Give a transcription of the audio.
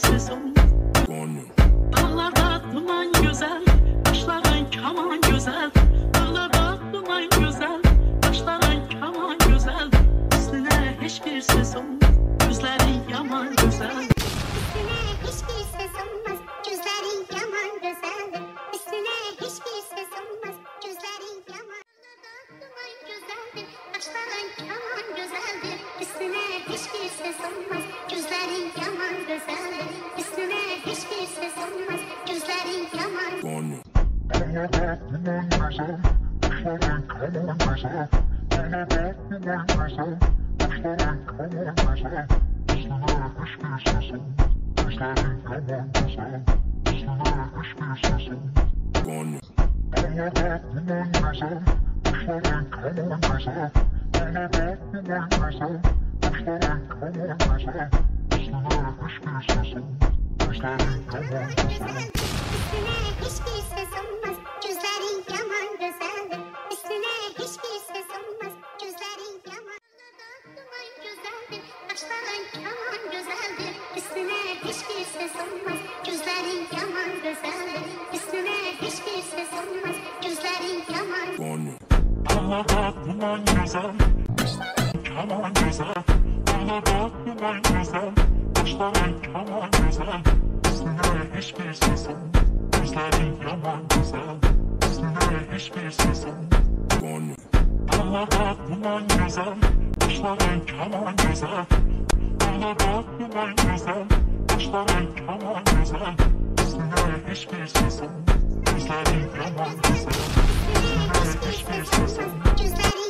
ses olmaz. Dağlarda duman güzel, taşların kaman güzel. Dağlarda duman güzel, taşların kaman güzel. Üstüne hiçbir ses olmaz, gözlerin yaman güzel. Üstüne hiçbir ses olmaz, gözlerin yaman güzel. Üstüne hiçbir ses olmaz, gözlerin yaman. Duman güzeldir, taşların kaman güzeldir. Üstüne hiçbir ses olmaz, gözlerin yaman güzel. Üstüne hiçbir ses olmaz, gözlerin yaman. Dağlarda duman güzel, taşların kaman güzel. Dağlarda duman güzel, taşların kaman güzel. Üstüne hiçbir ses olmaz, gözlerin yaman güzel. Üstüne hiçbir ses olmaz. Dağlarda duman güzel, taşların kaman güzel. Dağlarda duman güzel, taşların kaman güzel. Üstüne hiçbir ses olmaz, gözlerin yaman güzel. Üstüne hiçbir ses olmaz, gözlerin yaman güzel. Üstüne hiçbir ses olmaz, gözlerin yaman. Duman güzeldir, taşların kaman güzeldir. Üstüne hiçbir ses olmaz, gözlerin yaman güzel. Üstüne hiçbir ses olmaz, gözlerin yaman. Dağlarda duman güzel, kaman güzel. Dağlarda duman güzel, taşların kaman güzel. Üstüne hiçbir ses olmaz, gözlerin yaman güzel. Üstüne hiçbir ses olmaz. Dağlarda duman güzel, taşların kaman güzel. Dağlarda duman güzel, taşların kaman güzel. Üstüne hiçbir ses olmaz, gözlerin yaman güzel. Üstüne hiçbir ses olmaz. Gözlerin